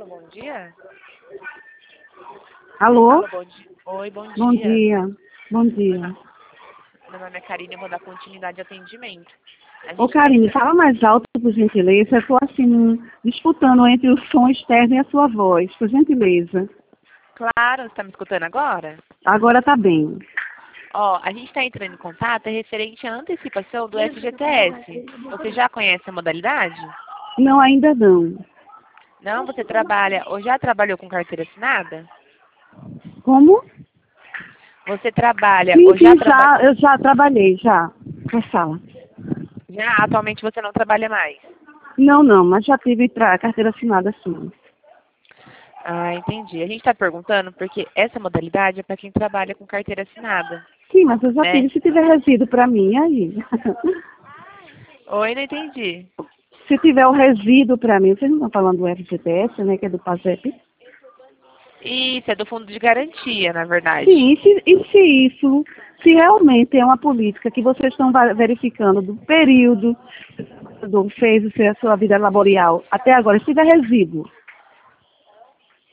bom dia. Alô? Alô, bom dia. Oi, bom dia. Bom dia. Bom dia. Meu nome é Karine, eu vou dar continuidade ao atendimento. Ô, Karine, fala mais alto, por gentileza. Eu estou, assim, disputando entre o som externo e a sua voz, por gentileza. Claro, você está me escutando agora? Agora tá bem. Ó, a gente está entrando em contato referente à antecipação do FGTS. Você já conhece a modalidade? Não, ainda não. Não, você trabalha ou já trabalhou com carteira assinada? Como? Você trabalha Sim, ou já sim, trabalha... eu já trabalhei, já. Na sala. Já, atualmente você não trabalha mais. Não, mas já tive carteira assinada, sim. Ah, entendi. A gente está perguntando porque essa modalidade é para quem trabalha com carteira assinada, Sim, mas eu já né? tive. Se tiver resíduo para mim, aí. Oi, não entendi. Se tiver o resíduo para mim, vocês não estão falando do FGTS, né, que é do PASEP? Isso, é do fundo de garantia, na verdade. Sim, se realmente é uma política que vocês estão verificando do período do fez a sua vida laboral até agora, se tiver resíduo,